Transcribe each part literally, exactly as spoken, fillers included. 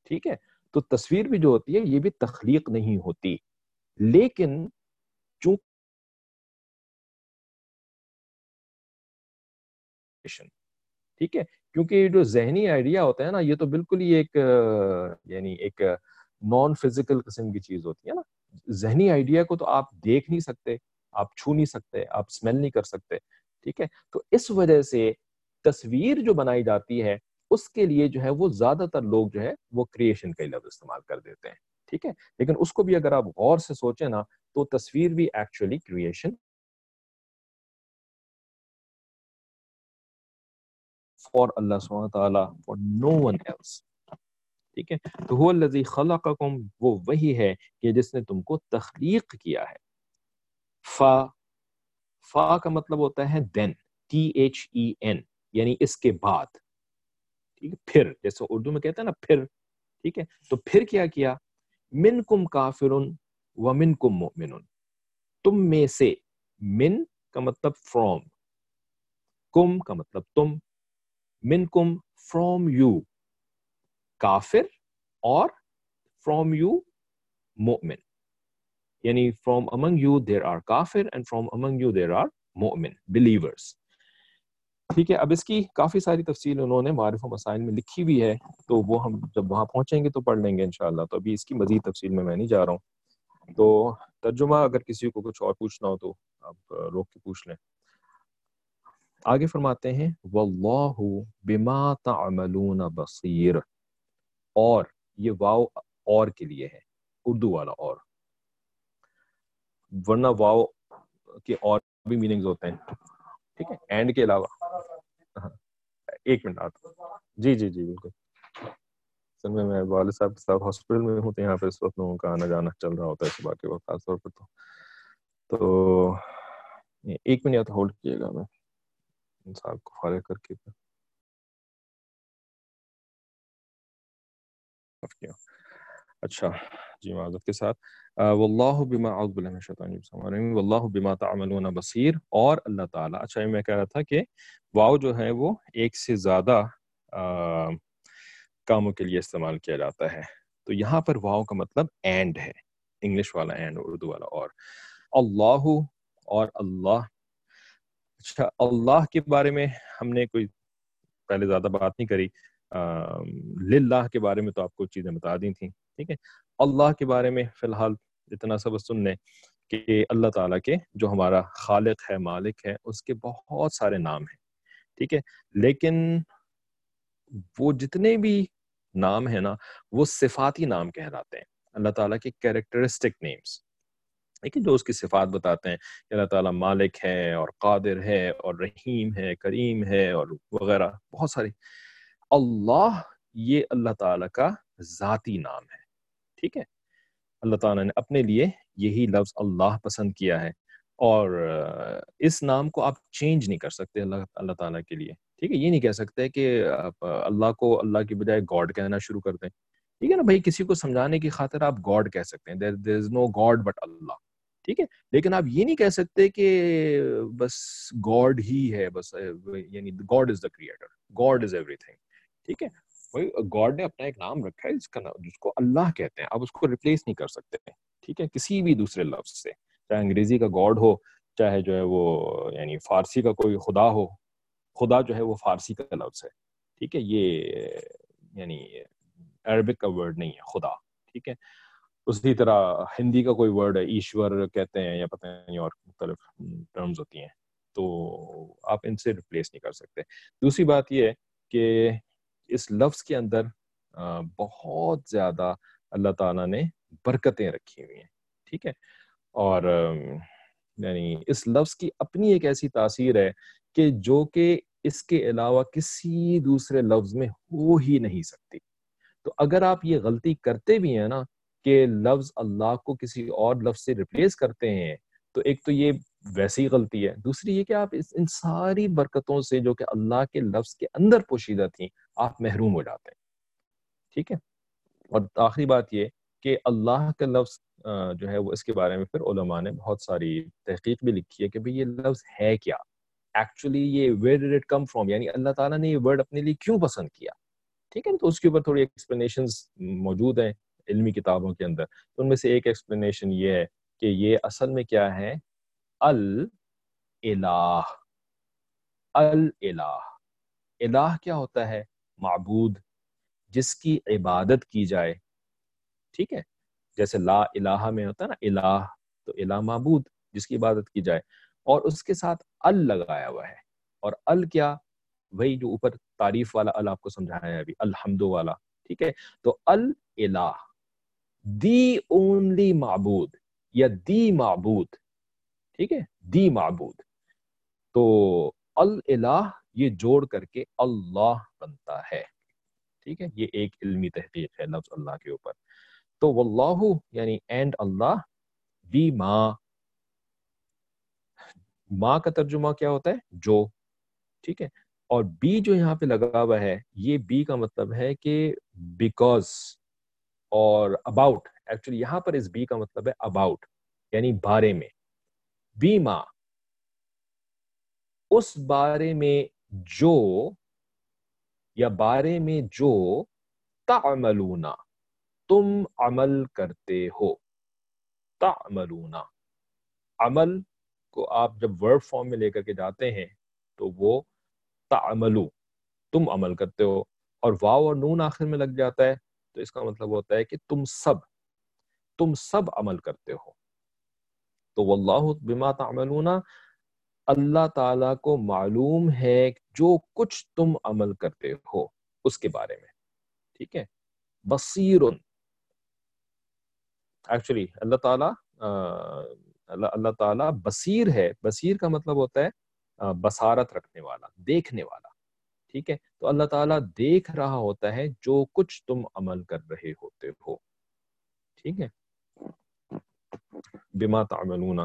ٹھیک ہے. تو تصویر بھی جو ہوتی ہے یہ بھی تخلیق نہیں ہوتی, لیکن چونکہ ٹھیک ہے, کیونکہ یہ جو ذہنی آئیڈیا ہوتا ہے نا, یہ تو بالکل ہی ایک یعنی ایک نان فزیکل قسم کی چیز ہوتی ہے نا. ذہنی آئیڈیا کو تو آپ دیکھ نہیں سکتے, آپ چھو نہیں سکتے, آپ اسمیل نہیں کر سکتے. ٹھیک ہے, تو اس وجہ سے تصویر جو بنائی جاتی ہے اس کے لیے جو ہے وہ زیادہ تر لوگ جو ہے وہ کریشن کا لفظ استعمال کر دیتے ہیں. ٹھیک ہے, لیکن اس کو بھی اگر آپ غور سے سوچیں نا تو تصویر بھی actually creation for Allah subhanahu wa ta'ala, for no one else. ٹھیک ہے, تو هو الذی خلقکم, وہ وہی ہے کہ جس نے تم کو تخلیق کیا ہے. فا فا کا مطلب ہوتا ہے دین, ٹی ایچ ای این, یعنی اس کے بعد. ٹھیک ہے, پھر, جیسے اردو میں کہتے ہیں نا پھر. ٹھیک ہے, تو پھر کیا کیا, منکم کافرن ومنکم مؤمن, تم میں سے, من کا مطلب فرام, کم کا مطلب تم, منکم فرام یو کافر, اور فرام یو مؤمن, یعنی from among you there are کافر and from among you there are مؤمن, believers. ٹھیک ہے, اب اس کی کافی ساری تفصیل انہوں نے معارف و مسائل میں لکھی بھی ہے, تو وہ ہم جب وہاں پہنچیں گے تو پڑھ لیں گے انشاءاللہ. تو ابھی اس کی مزید تفصیل میں میں نہیں جا رہا ہوں. تو ترجمہ اگر کسی کو کچھ اور پوچھنا ہو تو آپ روک کے پوچھ لیں. آگے فرماتے ہیں واللہ بما تعملون بصیر, اور یہ واو اور کے لیے ہے, اردو والا اور, ورنہ واو کے اور بھی میننگز ہوتے ہیں. ٹھیک ہے, اینڈ کے علاوہ. ہاں, ایک منٹ آتا, جی جی جی بالکل. سر میں میں والد صاحب صاحب ہاسپٹل میں ہوں, تو یہاں پہ اس وقت لوگوں کا آنا جانا چل رہا ہوتا ہے صبح کے وقت خاص طور پر. تو تو ایک منٹ ہولڈ کیے گا, میں ان صاحب کو فارغ کر کے. اچھا جی, معذرت کے ساتھ. واللہ بما اعوذ باللہ من الشیطان الرجیم واللہ بما تعملون بصیر, اور اللہ تعالیٰ. اچھا میں کہہ رہا تھا کہ واو جو ہے وہ ایک سے زیادہ آ, کاموں کے لیے استعمال کیا جاتا ہے. تو یہاں پر واو کا مطلب اینڈ ہے, انگلش والا اینڈ, اردو والا اور. اللہ, اور اللہ. اچھا, اللہ کے بارے میں ہم نے کوئی پہلے زیادہ بات نہیں کری. للہ کے بارے میں تو آپ کو چیزیں بتا دی تھیں. ٹھیک ہے, اللہ کے بارے میں فی الحال اتنا سب سن لیں کہ اللہ تعالیٰ کے جو ہمارا خالق ہے, مالک ہے, اس کے بہت سارے نام ہیں. ٹھیک ہے, لیکن وہ جتنے بھی نام ہیں نا وہ صفاتی نام کہلاتے ہیں, اللہ تعالیٰ کے کیریکٹرسٹک نیمز. ٹھیک ہے, جو اس کی صفات بتاتے ہیں کہ اللہ تعالیٰ مالک ہے اور قادر ہے اور رحیم ہے, کریم ہے, اور وغیرہ بہت ساری. اللہ, یہ اللہ تعالیٰ کا ذاتی نام ہے. ٹھیک ہے, اللہ تعالیٰ نے اپنے لیے یہی لفظ اللہ پسند کیا ہے, اور اس نام کو آپ چینج نہیں کر سکتے اللہ اللہ تعالیٰ کے لیے. ٹھیک ہے, یہ نہیں کہہ سکتے کہ آپ اللہ کو اللہ کی بجائے گاڈ کہنا شروع کر دیں. ٹھیک ہے نا بھائی, کسی کو سمجھانے کی خاطر آپ گاڈ کہہ سکتے ہیں, there, there is no God but اللہ. ٹھیک ہے, لیکن آپ یہ نہیں کہہ سکتے کہ بس گاڈ ہی ہے, بس یعنی God is the creator, God is everything. ٹھیک ہے, گاڈ نے اپنا ایک نام رکھا ہے جس کا نام, جس کو اللہ کہتے ہیں, آپ اس کو ریپلیس نہیں کر سکتے. ٹھیک ہے, کسی بھی دوسرے لفظ سے, چاہے انگریزی کا گاڈ ہو, چاہے جو ہے وہ یعنی فارسی کا کوئی خدا ہو. خدا جو ہے وہ فارسی کا لفظ ہے. ٹھیک ہے, یہ یعنی عربک کا ورڈ نہیں ہے خدا. ٹھیک ہے, اسی طرح ہندی کا کوئی ورڈ ہے, ایشور کہتے ہیں, یا پتہ نہیں اور مختلف ٹرمز ہوتی ہیں, تو آپ ان سے ریپلیس نہیں کر سکتے. دوسری بات یہ ہے کہ اس لفظ کے اندر بہت زیادہ اللہ تعالیٰ نے برکتیں رکھی ہوئی ہیں. ٹھیک ہے, اور یعنی اس لفظ کی اپنی ایک ایسی تاثیر ہے کہ جو کہ اس کے علاوہ کسی دوسرے لفظ میں ہو ہی نہیں سکتی. تو اگر آپ یہ غلطی کرتے بھی ہیں نا کہ لفظ اللہ کو کسی اور لفظ سے ریپلیس کرتے ہیں, تو ایک تو یہ ویسی غلطی ہے, دوسری یہ کہ آپ اس ان ساری برکتوں سے جو کہ اللہ کے لفظ کے اندر پوشیدہ تھیں آپ محروم ہو جاتے ہیں. ٹھیک ہے, اور آخری بات یہ کہ اللہ کا لفظ جو ہے وہ اس کے بارے میں پھر علماء نے بہت ساری تحقیق بھی لکھی ہے کہ بھئی یہ لفظ ہے کیا ایکچولی, یہ where did it come from, یعنی اللہ تعالیٰ نے یہ ورڈ اپنے لیے کیوں پسند کیا. ٹھیک ہے. تو اس کے اوپر تھوڑی ایکسپلینیشنز موجود ہیں علمی کتابوں کے اندر. تو ان میں سے ایک ایکسپلینیشن یہ ہے کہ یہ اصل میں کیا ہے، الہ. الہ الہ کیا ہوتا ہے؟ معبود، جس کی عبادت کی جائے. ٹھیک ہے، جیسے لا الہ میں ہوتا ہے نا الہ، تو الہ معبود جس کی عبادت کی جائے، اور اس کے ساتھ ال لگایا ہوا ہے. اور ال کیا؟ وہی جو اوپر تعریف والا ال آپ کو سمجھایا ہے ابھی، الحمد والا. ٹھیک ہے، تو الہ، دی اونلی معبود یا دی معبود. ٹھیک ہے، دی معبود. تو الہ یہ جوڑ کر کے اللہ بنتا ہے. ٹھیک ہے، یہ ایک علمی تحقیق ہے لفظ اللہ کے اوپر. تو واللہ یعنی اینڈ اللہ، بی ما، ما کا ترجمہ کیا ہوتا ہے؟ جو. ٹھیک ہے، اور بی جو یہاں پہ لگا ہوا ہے، یہ بی کا مطلب ہے کہ بیکاز اور اباؤٹ. ایکچولی یہاں پر اس بی کا مطلب ہے اباؤٹ، یعنی بارے میں. بی ما، اس بارے میں جو، یا بارے میں جو تعملون، تم عمل کرتے ہو. تعملون، عمل کو آپ جب ورب فارم میں لے کر کے جاتے ہیں تو وہ تعملو، تم عمل کرتے ہو. اور واو اور نون آخر میں لگ جاتا ہے تو اس کا مطلب ہوتا ہے کہ تم سب تم سب عمل کرتے ہو. تو واللہ بما تعملون، اللہ تعالیٰ کو معلوم ہے جو کچھ تم عمل کرتے ہو اس کے بارے میں. ٹھیک ہے، بصیر، ایکچولی اللہ تعالیٰ اللہ اللہ تعالیٰ بصیر ہے. بصیر کا مطلب ہوتا ہے بصارت رکھنے والا، دیکھنے والا. ٹھیک ہے، تو اللہ تعالیٰ دیکھ رہا ہوتا ہے جو کچھ تم عمل کر رہے ہوتے ہو. ٹھیک ہے، بما تعملون،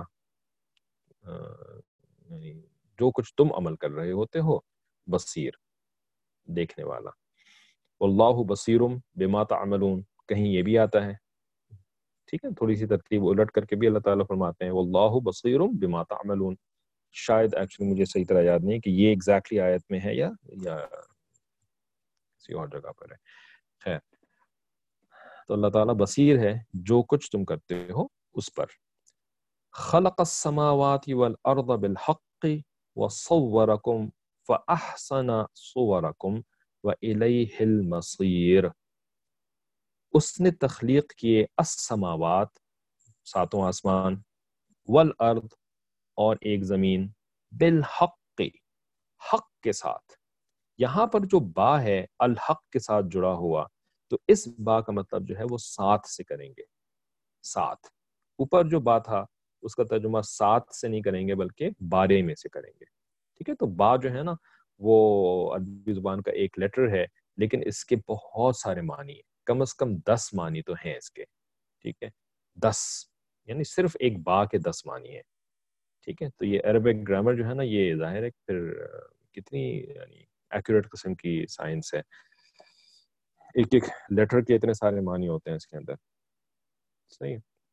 یعنی جو کچھ تم عمل کر رہے ہوتے ہو، بصیر، دیکھنے والا. واللہ بصیر بما تعملون، کہیں یہ بھی آتا ہے. ٹھیک ہے، تھوڑی سی ترتیب الٹ کر کے بھی اللہ تعالیٰ فرماتے ہیں واللہ بصیر بما تعملون. شاید ایکچولی مجھے صحیح طرح یاد نہیں کہ یہ ایگزیکٹلی آیت میں ہے یا یا کسی اور جگہ پر ہے. خیر، تو اللہ تعالیٰ بصیر ہے جو کچھ تم کرتے ہو اس پر. خلق السماوات والارض بالحق وصورکم فاحسن صورکم والیہ المصیر. اس نے تخلیق کیے السماوات، ساتوں آسمان، والارض، اور ایک زمین، بالحق، حق کے ساتھ. یہاں پر جو با ہے الحق کے ساتھ جڑا ہوا، تو اس با کا مطلب جو ہے وہ ساتھ سے کریں گے. ساتھ، اوپر جو با تھا اس کا ترجمہ ساتھ سے نہیں کریں گے بلکہ بارے میں سے کریں گے. ٹھیک ہے، تو با جو ہے نا وہ عربی زبان کا ایک لیٹر ہے، لیکن اس کے بہت سارے معنی ہیں، کم از کم دس معنی تو ہیں اس کے. ٹھیک ہے، دس، یعنی صرف ایک با کے دس معنی ہیں. ٹھیک ہے، تو یہ عربک گرامر جو ہے نا یہ ظاہر ہے پھر کتنی یعنی ایکوریٹ قسم کی سائنس ہے. ایک ایک لیٹر کے اتنے سارے معنی ہوتے ہیں اس کے اندر. صحیح.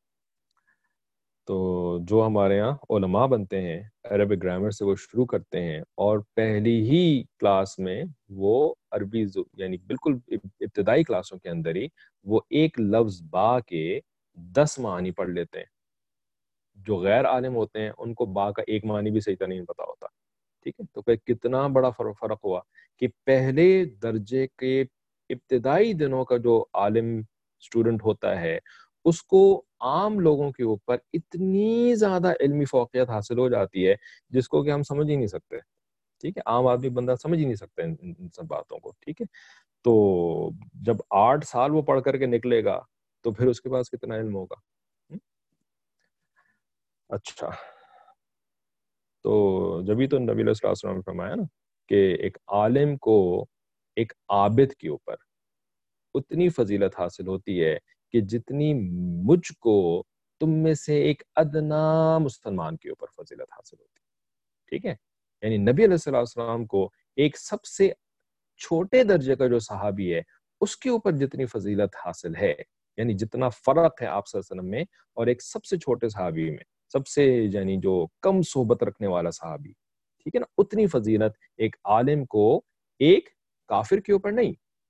تو جو ہمارے ہاں علماء بنتے ہیں عربک گرامر سے وہ شروع کرتے ہیں، اور پہلی ہی کلاس میں وہ عربی یعنی بالکل ابتدائی کلاسوں کے اندر ہی وہ ایک لفظ با کے دس معنی پڑھ لیتے ہیں. جو غیر عالم ہوتے ہیں ان کو با کا ایک معنی بھی صحیح طرح نہیں پتا ہوتا. ٹھیک ہے، تو پھر کتنا بڑا فرق ہوا کہ پہلے درجے کے ابتدائی دنوں کا جو عالم اسٹوڈنٹ ہوتا ہے اس کو عام لوگوں کے اوپر اتنی زیادہ علمی فوقیت حاصل ہو جاتی ہے جس کو کہ ہم سمجھ ہی نہیں سکتے. ٹھیک ہے، عام آدمی بندہ سمجھ ہی نہیں سکتا ان, ان سب باتوں کو. ٹھیک ہے، تو جب آٹھ سال وہ پڑھ کر کے نکلے گا تو پھر اس کے پاس کتنا علم ہوگا. اچھا، تو جبھی تو نبی علیہ الصلوۃ والسلام نے فرمایا نا کہ ایک عالم کو ایک عابد کے اوپر اتنی فضیلت حاصل ہوتی ہے کہ جتنی مجھ کو تم میں سے ایک ادنا مسلمان کے اوپر فضیلت حاصل ہوتی ہے. ٹھیک ہے، یعنی نبی علیہ الصلوۃ والسلام کو ایک سب سے چھوٹے درجے کا جو صحابی ہے اس کے اوپر جتنی فضیلت حاصل ہے، یعنی جتنا فرق ہے آپ صلی اللہ علیہ وسلم میں اور ایک سب سے چھوٹے صحابی میں، سب سے یعنی جو کم صحبت رکھنے والا صحابی، ٹھیک ہے نا، اتنی فضیلت ایک عالم کو ایک کافر کے اوپر نہیں،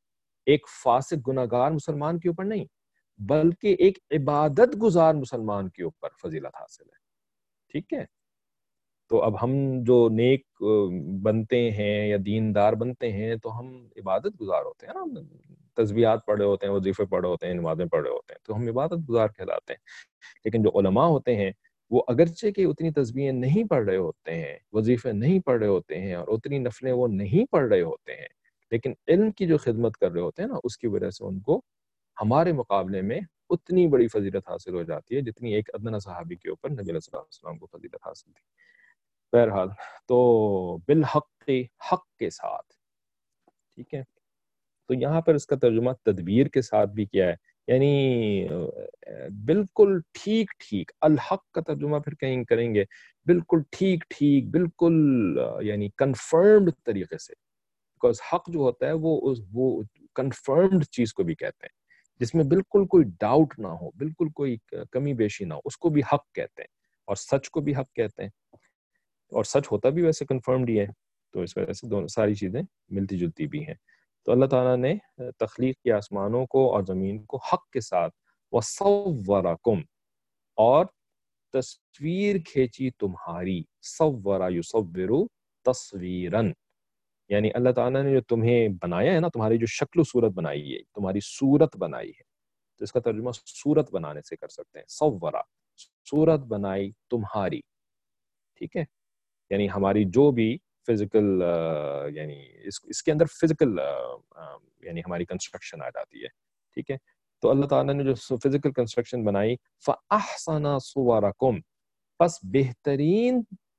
ایک فاسق گناہگار مسلمان کے اوپر نہیں، بلکہ ایک عبادت گزار مسلمان کے اوپر فضیلت حاصل ہے. ٹھیک ہے، تو اب ہم جو نیک بنتے ہیں یا دیندار بنتے ہیں تو ہم عبادت گزار ہوتے ہیں نا، تسبیحات پڑھے ہوتے ہیں، وظیفے پڑھے ہوتے ہیں، نمازیں پڑھے ہوتے ہیں، تو ہم عبادت گزار کہلاتے ہیں. لیکن جو علماء ہوتے ہیں وہ اگرچہ کہ اتنی تسبیحیں نہیں پڑھ رہے ہوتے ہیں، وظیفے نہیں پڑھ رہے ہوتے ہیں، اور اتنی نفلیں وہ نہیں پڑھ رہے ہوتے ہیں، لیکن علم کی جو خدمت کر رہے ہوتے ہیں نا، اس کی وجہ سے ان کو ہمارے مقابلے میں اتنی بڑی فضیلت حاصل ہو جاتی ہے جتنی ایک ادنیٰ صحابی کے اوپر نبی علیہ السلام کو فضیلت حاصل تھی. بہرحال تو بالحق، حق کے ساتھ. ٹھیک ہے، تو یہاں پر اس کا ترجمہ تدبیر کے ساتھ بھی کیا ہے، یعنی بالکل ٹھیک ٹھیک. الحق کا ترجمہ پھر کہیں کریں گے بالکل ٹھیک ٹھیک، بالکل یعنی کنفرمڈ طریقے سے. بیکاز حق جو ہوتا ہے وہ وہ کنفرمڈ چیز کو بھی کہتے ہیں، جس میں بالکل کوئی ڈاؤٹ نہ ہو، بالکل کوئی کمی بیشی نہ ہو، اس کو بھی حق کہتے ہیں. اور سچ کو بھی حق کہتے ہیں، اور سچ ہوتا بھی ویسے کنفرمڈ ہی ہے. تو اس وجہ سے دونوں ساری چیزیں ملتی جلتی بھی ہیں. تو اللہ تعالیٰ نے تخلیق کے آسمانوں کو اور زمین کو حق کے ساتھ، وَصَوَّرَكُمْ، اور تصویر کھینچی تمہاری. صورا یصور تصویراً، یعنی اللہ تعالیٰ نے جو تمہیں بنایا ہے نا، تمہاری جو شکل و صورت بنائی ہے، تمہاری صورت بنائی ہے. تو اس کا ترجمہ صورت بنانے سے کر سکتے ہیں. صورا، صورت بنائی تمہاری. ٹھیک ہے، یعنی ہماری جو بھی فزیکل یعنی اس اس کے اندر فزیکل یعنی ہماری کنسٹرکشن آ جاتی ہے. ٹھیک ہے، تو اللہ تعالیٰ نے جو فزیکل کنسٹرکشن بنائی، فَأَحْسَنَ صُوَرَكُمْ، پس بہترین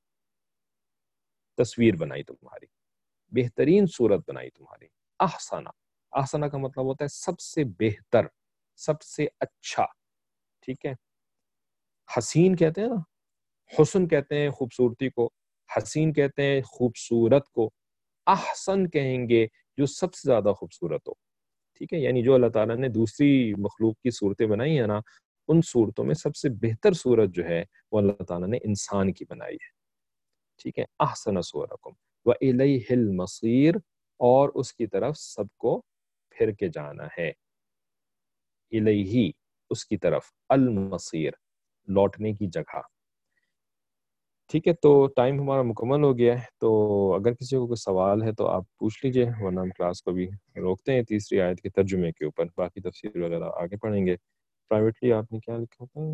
تصویر بنائی تمہاری، بہترین صورت بنائی تمہاری. احسنہ، احسنہ کا مطلب ہوتا ہے سب سے بہتر، سب سے اچھا. ٹھیک ہے، حسین کہتے ہیں نا، حسن کہتے ہیں خوبصورتی کو، حسین کہتے ہیں خوبصورت کو، احسن کہیں گے جو سب سے زیادہ خوبصورت ہو. ٹھیک ہے، یعنی جو اللہ تعالیٰ نے دوسری مخلوق کی صورتیں بنائی ہیں نا، ان صورتوں میں سب سے بہتر صورت جو ہے وہ اللہ تعالیٰ نے انسان کی بنائی ہے. ٹھیک ہے، احسن صورکم وَإِلَيْهِ الْمَصِيرُ، اور اس کی طرف سب کو پھر کے جانا ہے. الیہ، اس کی طرف، المصیر، لوٹنے کی جگہ. ٹھیک ہے، تو ٹائم ہمارا مکمل ہو گیا ہے. تو اگر کسی کو کوئی سوال ہے تو آپ پوچھ لیجئے، ورنہ ہم کلاس کو بھی روکتے ہیں تیسری آیت کے ترجمے کے اوپر. باقی تفسیر وغیرہ آگے پڑھیں گے. پرائیویٹلی آپ نے کیا لکھا تھا؟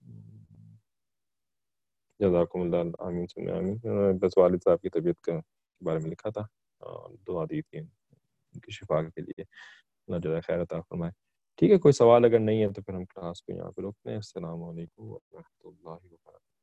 جزاکم اللہ، آمین سمع آمین. بس والد صاحب کی طبیعت کے بارے میں لکھا تھا، دعا دی تھی ان کی شفا کے لیے. اللہ جزائے خیر عطا فرمائے. ٹھیک ہے، کوئی سوال اگر نہیں ہے تو پھر ہم کلاس کو یہاں پہ روکتے ہیں. السلام علیکم ورحمۃ اللہ وبرکاتہ.